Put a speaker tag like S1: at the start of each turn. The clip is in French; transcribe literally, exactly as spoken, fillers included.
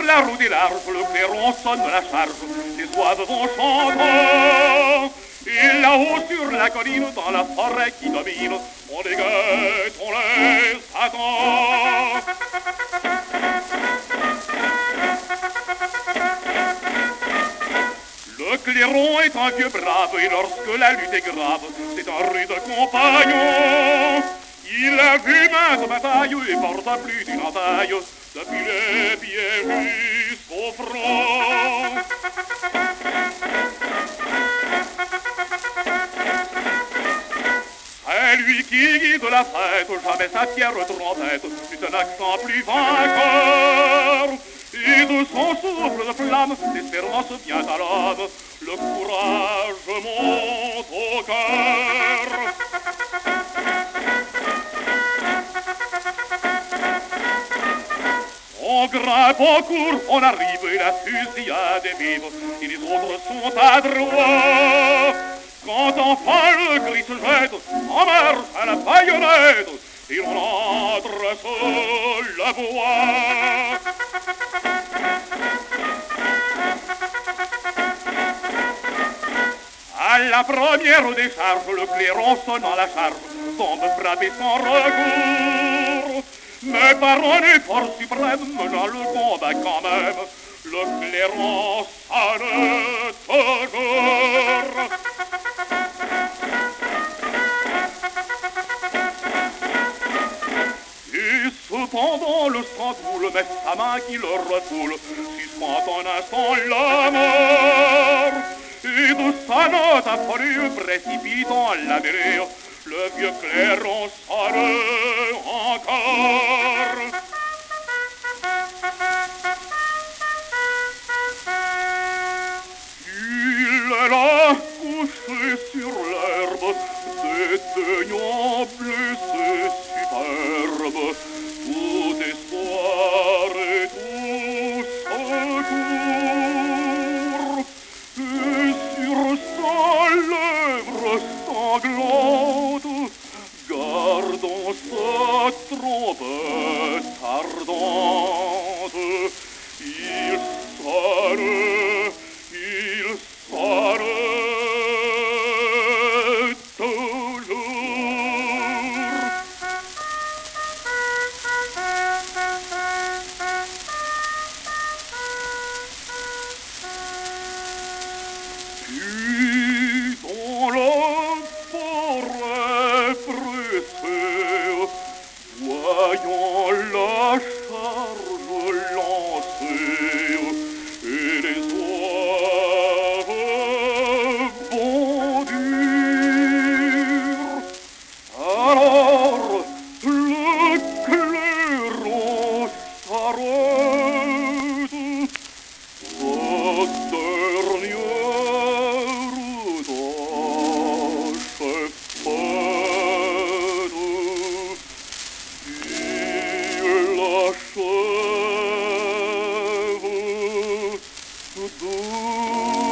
S1: la route est large, le clairon sonne la charge, les oiseaux vont chantant. Et là-haut sur la colline, dans la forêt qui domine, on les guette, on les attend. Le clairon est un vieux brave, et lorsque la lutte est grave, c'est un rude compagnon. Il a vu maintes batailles et porte plus d'une entaille, depuis les pieds jusqu'au front. C'est lui qui guide la fête, jamais sa fière trompette, c'est un accent plus vainqueur. Et de son souffle de flamme, l'espérance vient à l'âme, le courage monte au cœur. On grimpe, on court, on arrive, et la fusillade est vive, et les autres sont adroits. Quand enfin le cri se jette, en marche à la baïonnette, et l'on entre sous la voie. À la première décharge, le clairon sonnant la charge, tombe frappé sans recours. Mais par un effort suprême, menant le combat quand même, le clairon sonne toujours. Et cependant le sang coule, mais sa main qui le refoule, suspend un instant la mort. Et de sa note affolée, précipitant la mêlée, le vieux clairon sonne encore. Il est là, couché sur l'herbe, dédaignant blessé superbe, tout espoir et tout secours. Et sur sa lèvre sanglante, gardant sa trompette ardente, il sonne, il sonne toujours. Puis dans la forêt pressée, voyant la charge lancée, et les oies bondir, alors le clairon s'arrête au dernier achève doucement.